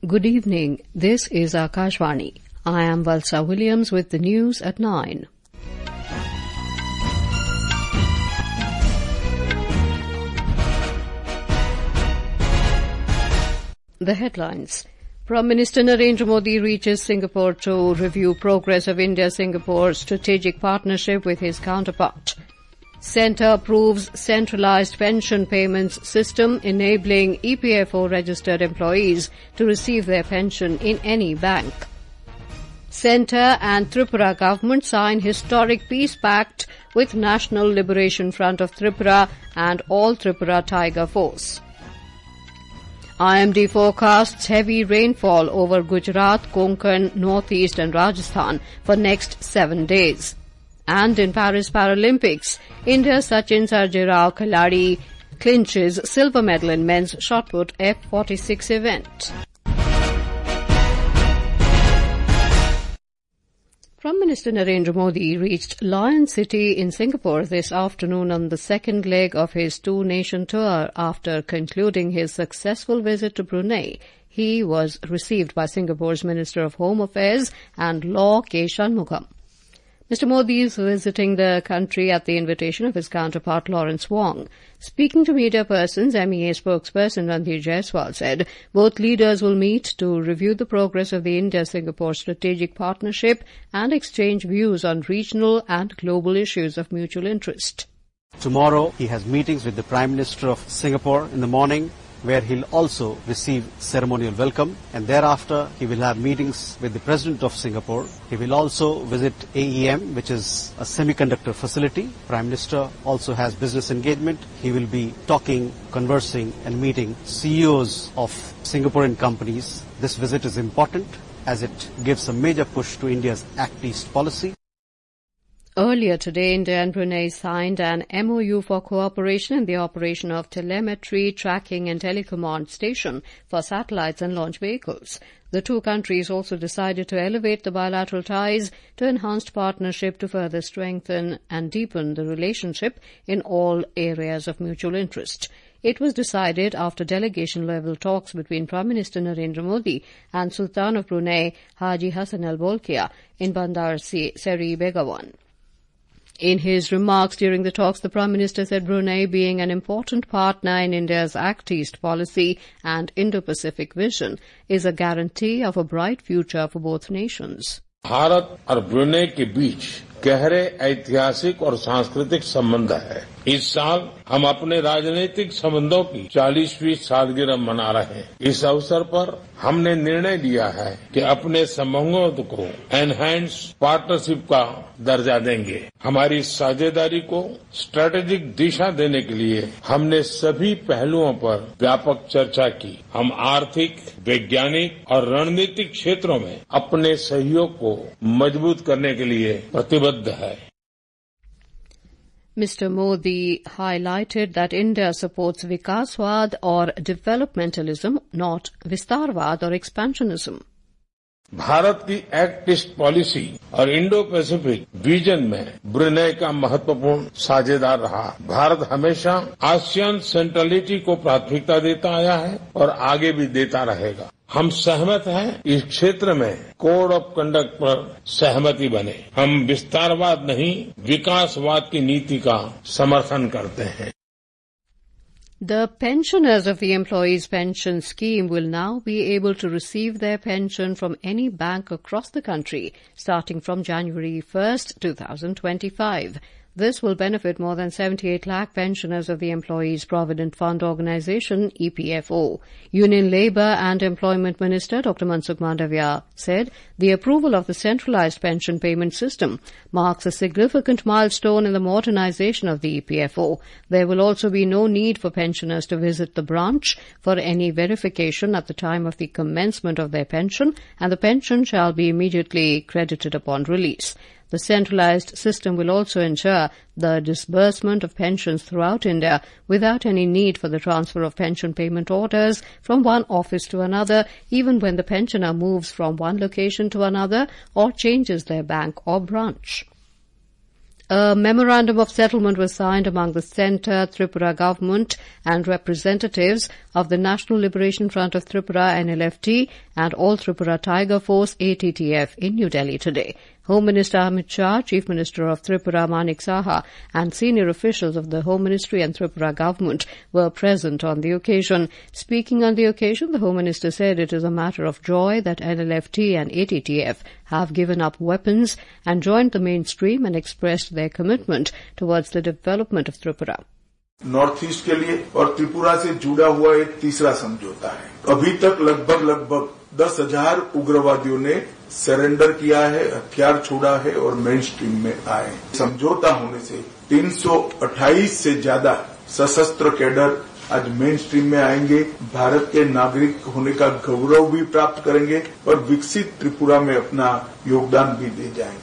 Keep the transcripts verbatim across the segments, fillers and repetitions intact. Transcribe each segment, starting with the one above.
Good evening. This is Akashvani. I am Valsa Williams with the news at nine. The headlines. Prime Minister Narendra Modi reaches Singapore to review progress of India-Singapore strategic partnership with his counterpart. Centre approves centralised pension payments system enabling E P F O registered employees to receive their pension in any bank. Centre and Tripura government sign historic peace pact with National Liberation Front of Tripura and All Tripura Tiger Force. I M D forecasts heavy rainfall over Gujarat, Konkan, Northeast and Rajasthan for next seven days. And in Paris Paralympics, India's Sachin Sarjirao Khiladi clinches silver medal in men's shot put F forty-six event. Prime Minister Narendra Modi reached Lion City in Singapore this afternoon on the second leg of his two-nation tour after concluding his successful visit to Brunei. He was received by Singapore's Minister of Home Affairs and Law, K. Shanmugam. Mister Modi is visiting the country at the invitation of his counterpart Lawrence Wong. Speaking to media persons, M E A spokesperson Randhir Jaiswal said both leaders will meet to review the progress of the India-Singapore strategic partnership and exchange views on regional and global issues of mutual interest. Tomorrow he has meetings with the Prime Minister of Singapore in the morning, where he'll also receive ceremonial welcome, and thereafter he will have meetings with the President of Singapore. He will also visit A E M, which is a semiconductor facility. Prime Minister also has business engagement. He will be talking, conversing and meeting C E Os of Singaporean companies. This visit is important as it gives a major push to India's Act East policy. Earlier today, India and Brunei signed an M O U for cooperation in the operation of telemetry, tracking and telecommand station for satellites and launch vehicles. The two countries also decided to elevate the bilateral ties to enhanced partnership to further strengthen and deepen the relationship in all areas of mutual interest. It was decided after delegation-level talks between Prime Minister Narendra Modi and Sultan of Brunei, Haji Hassan Al Bolkiah, in Bandar Seri Begawan. In his remarks during the talks, the Prime Minister said Brunei, being an important partner in India's Act East policy and Indo-Pacific vision, is a guarantee of a bright future for both nations. Bharat और Brunei के बीच गहरे ऐतिहासिक और सांस्कृतिक संबंध है। इस साल हम अपने राजनीतिक संबंधों की चालीसवीं सालगिरह मना रहे हैं। इस अवसर पर हमने निर्णय लिया है कि अपने संबंधों को एनहांस पार्टनरशिप का दर्जा देंगे। हमारी साझेदारी को स्ट्रेटेजिक दिशा देने के लिए हमने सभी पहलुओं पर व्यापक चर्चा की। हम आर्थिक, वैज्ञानिक और रणनीतिक क्षेत्रों में अपने सहयोग को मजबूत करने के लिए प्रतिबद्ध है। Mister Modi highlighted that India supports Vikaswad or developmentalism, not Vistarwad or expansionism. Bharat की एक्ट ईस्ट पॉलिसी और इंडो पैसिफिक विजन में ब्रुनेई का महत्वपूर्ण साझेदार रहा। भारत हमेशा आसियान सेंट्रलिटी को प्राथमिकता देता आया है और आगे भी देता रहेगा। हम सहमत हैं इस क्षेत्र में कोड ऑफ कंडक्ट पर सहमति बने। हम विस्तारवाद नहीं, विकासवाद की नीति का समर्थन करते हैं। The pensioners of the Employees Pension Scheme will now be able to receive their pension from any bank across the country starting from January first, twenty twenty-five. This will benefit more than seventy-eight lakh pensioners of the Employees Provident Fund Organisation, E P F O. Union Labour and Employment Minister Doctor Mansukh Mandavia said the approval of the centralised pension payment system marks a significant milestone in the modernisation of the E P F O. There will also be no need for pensioners to visit the branch for any verification at the time of the commencement of their pension, and the pension shall be immediately credited upon release. The centralised system will also ensure the disbursement of pensions throughout India without any need for the transfer of pension payment orders from one office to another, even when the pensioner moves from one location to another or changes their bank or branch. A memorandum of settlement was signed among the Centre, Tripura government and representatives of the National Liberation Front of Tripura N L F T and All Tripura Tiger Force A T T F in New Delhi today. Home Minister Amit Shah, Chief Minister of Tripura Manik Saha and senior officials of the Home Ministry and Tripura government were present on the occasion. Speaking on the occasion, the Home Minister said it is a matter of joy that N L F T and A T T F have given up weapons and joined the mainstream and expressed their commitment towards the development of Tripura. North east के लिए और त्रिपुरा से जुड़ा हुआ एक तीसरा समझौता है। अभी तक लगभग लगभग दस हजार उग्रवादियों ने सरेंडर किया है, हथियार छोड़ा है और मेन स्ट्रीम में आए। समझौता होने से तीन सौ अट्ठाईस से ज्यादा सशस्त्र कैडर आज मेन स्ट्रीम में आएंगे, भारत के नागरिक होने का गौरव भी प्राप्त करेंगे और विकसित त्रिपुरा में अपना योगदान भी दे जाएंगे।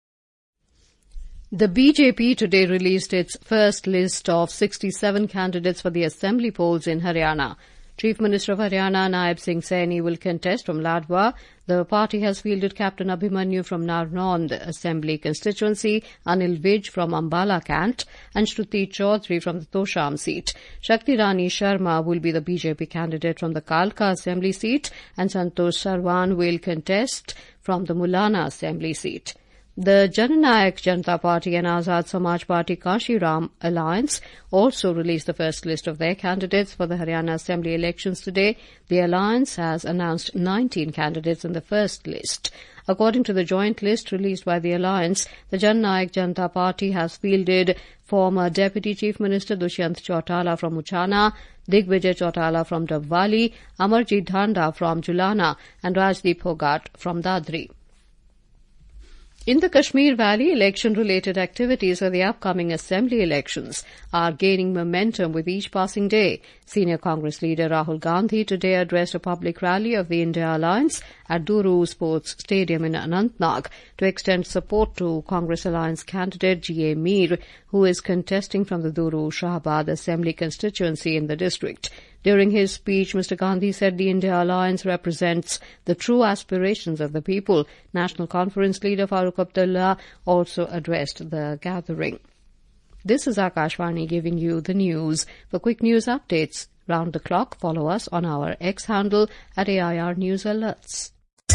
The B J P today released its first list of sixty-seven candidates for the assembly polls in Haryana. Chief Minister of Haryana, Naib Singh Saini, will contest from Ladwa. The party has fielded Captain Abhimanyu from Narnond Assembly constituency, Anil Vij from Ambala Cant, and Shruti Chaudhary from the Tosham seat. Shakti Rani Sharma will be the B J P candidate from the Kalka Assembly seat, and Santosh Sarwan will contest from the Mulana Assembly seat. The Jananayak Janata Party and Azad Samaj Party Kashi Ram Alliance also released the first list of their candidates for the Haryana Assembly elections today. The alliance has announced nineteen candidates in the first list. According to the joint list released by the alliance, the Jananayak Janata Party has fielded former Deputy Chief Minister Dushyant Chautala from Uchana, Digvijay Chautala from Dabwali, Amarjit Dhanda from Julana, and Rajdeep Hogat from Dadri. In the Kashmir Valley, election-related activities for the upcoming assembly elections are gaining momentum with each passing day. Senior Congress leader Rahul Gandhi today addressed a public rally of the India Alliance at Duru Sports Stadium in Anantnag to extend support to Congress Alliance candidate G A Mir, who is contesting from the Duru Shahabad Assembly constituency in the district. During his speech, Mister Gandhi said the India Alliance represents the true aspirations of the people. National Conference leader Farooq Abdullah also addressed the gathering. This is Akashvani giving you the news. For quick news updates round the clock, follow us on our X handle at A I R News Alerts.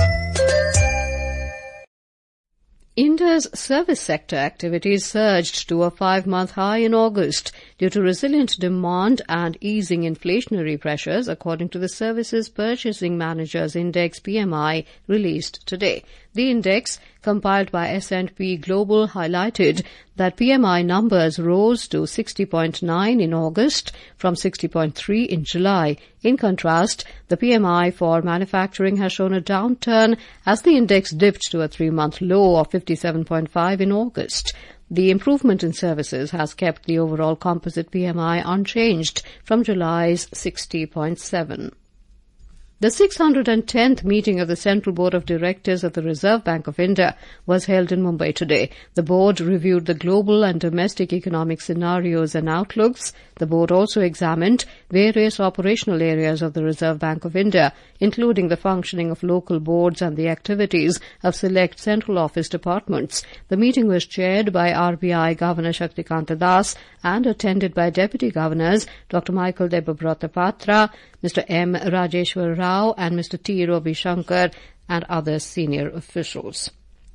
India's service sector activities surged to a five-month high in August due to resilient demand and easing inflationary pressures, according to the Services Purchasing Managers Index P M I released today. The index, compiled by S and P Global, highlighted that P M I numbers rose to sixty point nine in August from sixty point three in July. In contrast, the P M I for manufacturing has shown a downturn as the index dipped to a three-month low of fifty-seven point five in August. The improvement in services has kept the overall composite P M I unchanged from July's sixty point seven. The six hundred tenth meeting of the Central Board of Directors of the Reserve Bank of India was held in Mumbai today. The board reviewed the global and domestic economic scenarios and outlooks. The board also examined various operational areas of the Reserve Bank of India, including the functioning of local boards and the activities of select central office departments. The meeting was chaired by R B I Governor Shaktikanta Das and attended by Deputy Governors Doctor Michael Debabrata Patra, Mister M. Rajeshwar Rao and Mister T. Ravi Shankar and other senior officials.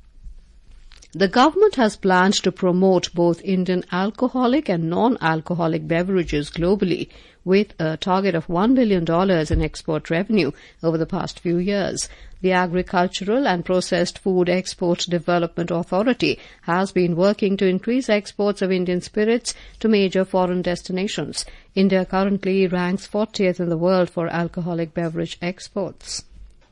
The government has planned to promote both Indian alcoholic and non-alcoholic beverages globally, with a target of one billion dollars in export revenue over the past few years. The Agricultural and Processed Food Export Development Authority has been working to increase exports of Indian spirits to major foreign destinations. India currently ranks fortieth in the world for alcoholic beverage exports.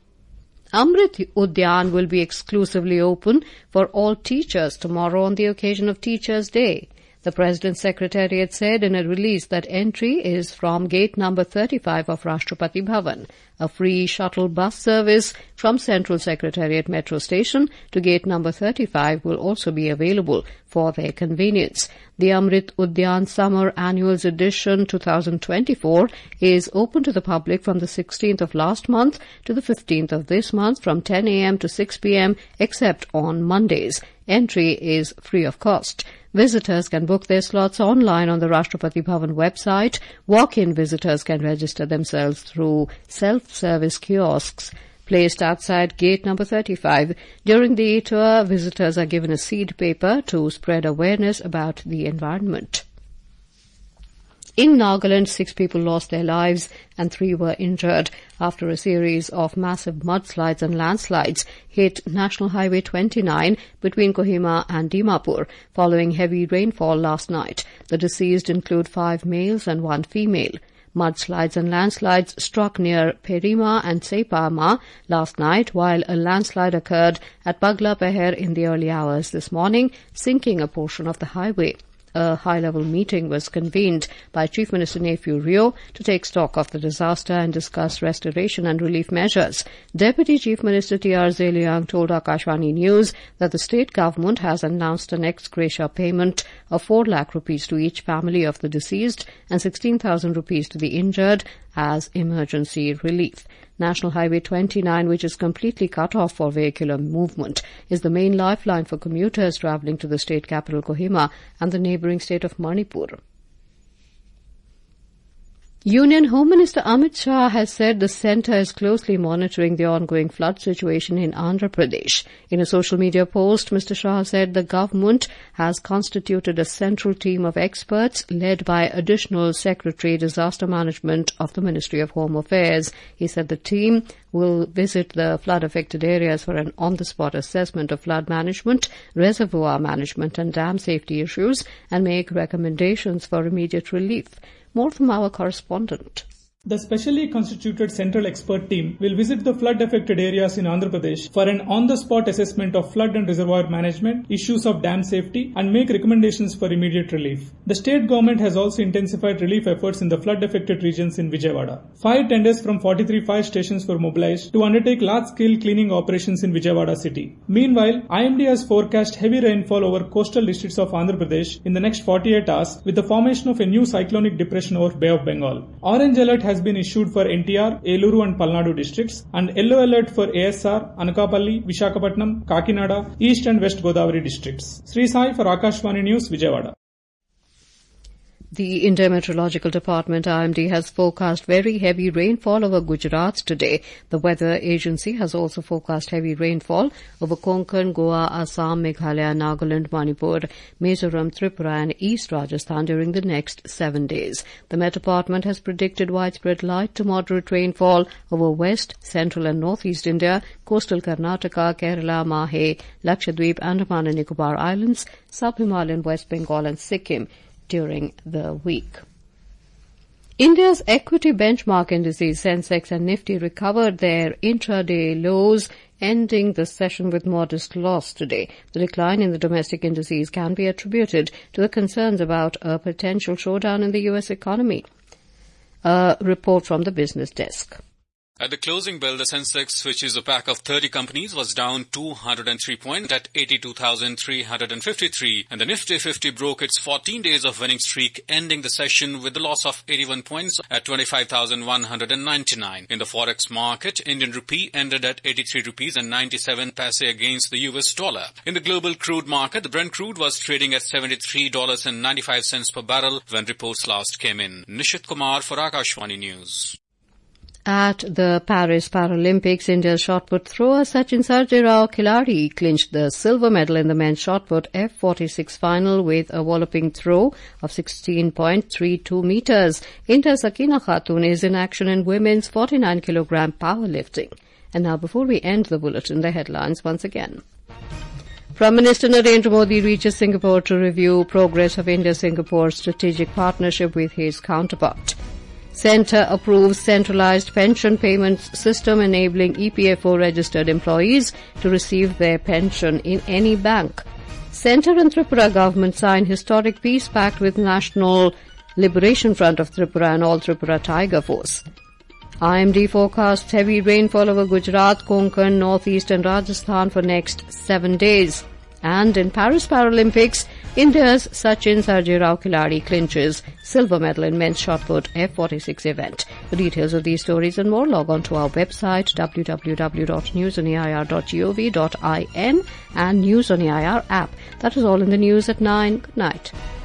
Amrit Udyan will be exclusively open for all teachers tomorrow on the occasion of Teachers' Day. The President's Secretariat said in a release that entry is from gate number thirty-five of Rashtrapati Bhavan. A free shuttle bus service from Central Secretariat Metro Station to gate number thirty-five will also be available for their convenience. The Amrit Udyan Summer Annuals Edition twenty twenty-four is open to the public from the sixteenth of last month to the fifteenth of this month from ten a m to six p m except on Mondays. Entry is free of cost. Visitors can book their slots online on the Rashtrapati Bhavan website. Walk-in visitors can register themselves through self-service kiosks placed outside gate number thirty-five. During the tour, visitors are given a seed paper to spread awareness about the environment. In Nagaland, six people lost their lives and three were injured after a series of massive mudslides and landslides hit National Highway twenty-nine between Kohima and Dimapur following heavy rainfall last night. The deceased include five males and one female. Mudslides and landslides struck near Perima and Sepama last night, while a landslide occurred at Bagla Peher in the early hours this morning, sinking a portion of the highway. A high-level meeting was convened by Chief Minister Nephew Rio to take stock of the disaster and discuss restoration and relief measures. Deputy Chief Minister T R Zeliang told Akashvani News that the state government has announced an ex gratia payment of four lakh rupees to each family of the deceased and sixteen thousand rupees to the injured as emergency relief. National Highway twenty-nine, which is completely cut off for vehicular movement, is the main lifeline for commuters travelling to the state capital Kohima and the neighbouring state of Manipur. Union Home Minister Amit Shah has said the centre is closely monitoring the ongoing flood situation in Andhra Pradesh. In a social media post, Mister Shah said the government has constituted a central team of experts led by Additional Secretary Disaster Management of the Ministry of Home Affairs. He said the team will visit the flood-affected areas for an on-the-spot assessment of flood management, reservoir management and dam safety issues and make recommendations for immediate relief. More from our correspondent. The specially constituted central expert team will visit the flood-affected areas in Andhra Pradesh for an on-the-spot assessment of flood and reservoir management, issues of dam safety, and make recommendations for immediate relief. The state government has also intensified relief efforts in the flood-affected regions in Vijayawada. Five tenders from forty-three fire stations were mobilized to undertake large-scale cleaning operations in Vijayawada city. Meanwhile, I M D has forecast heavy rainfall over coastal districts of Andhra Pradesh in the next forty-eight hours with the formation of a new cyclonic depression over Bay of Bengal. Orange alert has been issued for N T R, Eluru and Palnadu districts and yellow alert for A S R, Anakapalli, Vishakhapatnam, Kakinada, East and West Godavari districts. Sri Sai for Akashvani News, Vijayawada. The India Meteorological Department I M D has forecast very heavy rainfall over Gujarat today. The weather agency has also forecast heavy rainfall over Konkan, Goa, Assam, Meghalaya, Nagaland, Manipur, Mizoram, Tripura and East Rajasthan during the next seven days. The Met Department has predicted widespread light to moderate rainfall over West, Central and Northeast India, coastal Karnataka, Kerala, Mahe, Lakshadweep, Andaman and Nicobar Islands, Sub-Himalayan West Bengal and Sikkim during the week. India's equity benchmark indices Sensex and Nifty recovered their intraday lows, ending the session with modest loss today. The decline in the domestic indices can be attributed to the concerns about a potential slowdown in the U S economy. A report from the business desk. At the closing bell, the Sensex, which is a pack of thirty companies, was down two hundred three points at eighty-two thousand three hundred fifty-three, and the Nifty fifty broke its fourteen days of winning streak, ending the session with a loss of eighty-one points at twenty-five thousand one hundred ninety-nine. In the forex market, Indian rupee ended at eighty-three rupees and ninety-seven paise against the U S dollar. In the global crude market, the Brent crude was trading at seventy-three dollars and ninety-five cents per barrel when reports last came in. Nishit Kumar for Akashvani News. At the Paris Paralympics, India's shot-put thrower Sachin Sarjirao Khiladi clinched the silver medal in the men's shot-put F forty-six final with a walloping throw of sixteen point three two meters. India's Sakina Khatun is in action in women's forty-nine kilogram powerlifting. And now, before we end the bulletin, the headlines once again. Prime Minister Narendra Modi reaches Singapore to review progress of India-Singapore strategic partnership with his counterpart. Centre approves centralised pension payments system enabling E P F O registered employees to receive their pension in any bank. Centre and Tripura government sign historic peace pact with National Liberation Front of Tripura and All Tripura Tiger Force. I M D forecasts heavy rainfall over Gujarat, Konkan, Northeast and Rajasthan for next seven days. And in Paris Paralympics, India's Sachin Sarjirao Khiladi clinches silver medal in men's shot put F forty-six event. For details of these stories and more, log on to our website w w w dot news on a i r dot gov dot in and News on A I R app. That is all in the news at nine. Good night.